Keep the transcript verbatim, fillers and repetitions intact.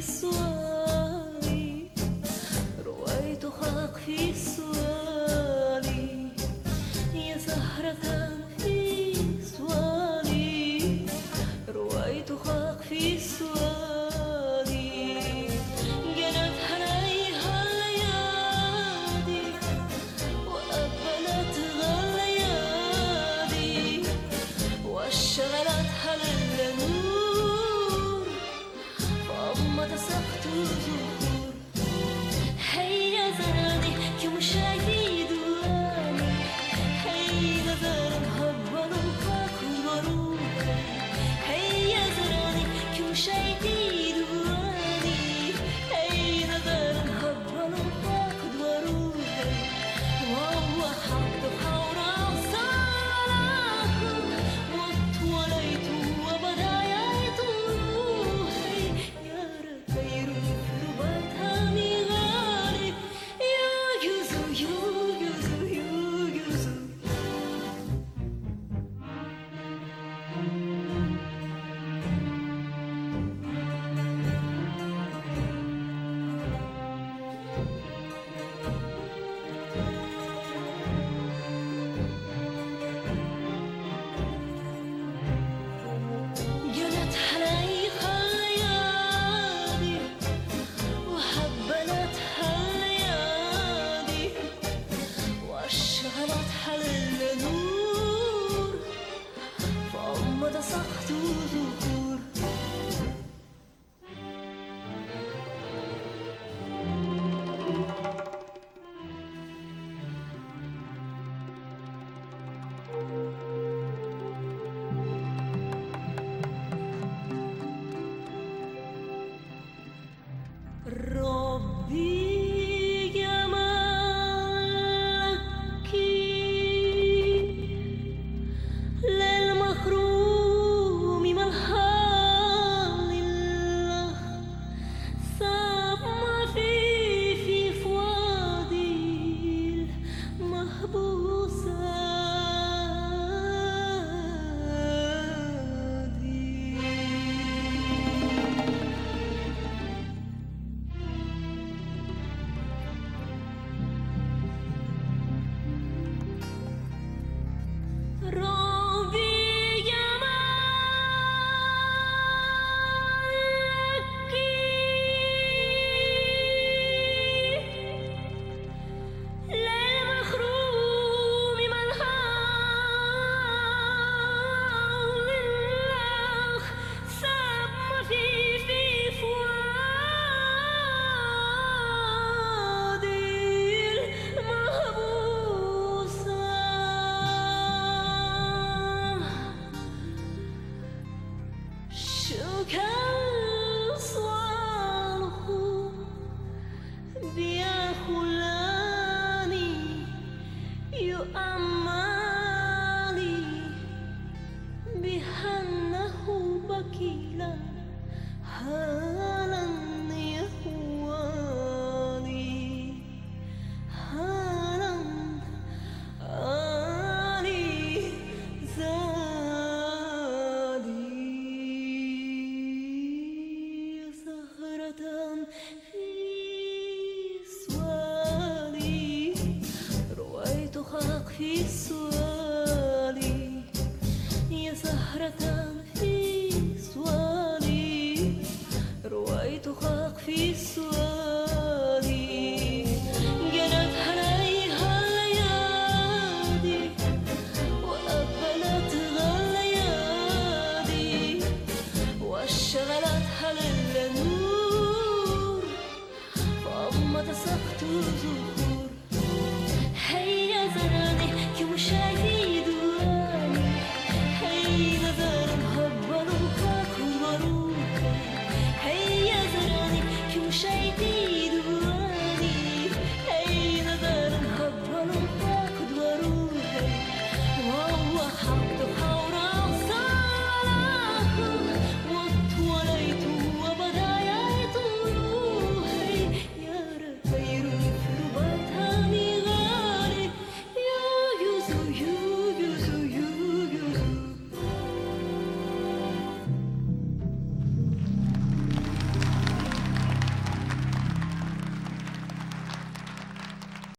سؤالي، رويت خلق في سؤالي، يا زهرة في سؤالي، رويت خلق في سؤالي، جنت عليها الليالي وأقبلتها الليالي واشغلتها النور فأمضى سقط الزهور. هيا زراني كم شايفي دواني، هيا زران هبلوا كاكبروا، هيا زراني كم شايفي دواني، هيا زران هبلوا كاكبروا، وهو حق حورا صلاح وطوليت وبدايت روحي يا ربير ربطها مغالي يا يوزو يو يوزو يو يوزو. جنت عليها الليالي وحبلتها الليالي واشغلتها النور فأمضى سقط ذكور. ربي جمالك للمخروم ملحان الله ساب ما في في فؤادي المحبوسات. ربي جمالك للمخروم ملحان الله ساب ما في في فؤادي المحبوسة. شكا صالح بيا خلاني يؤمالي بهنه بكيلا هالا يهوالي هالا آلي زالي زهرة في سؤالي رويت خلق في سؤالي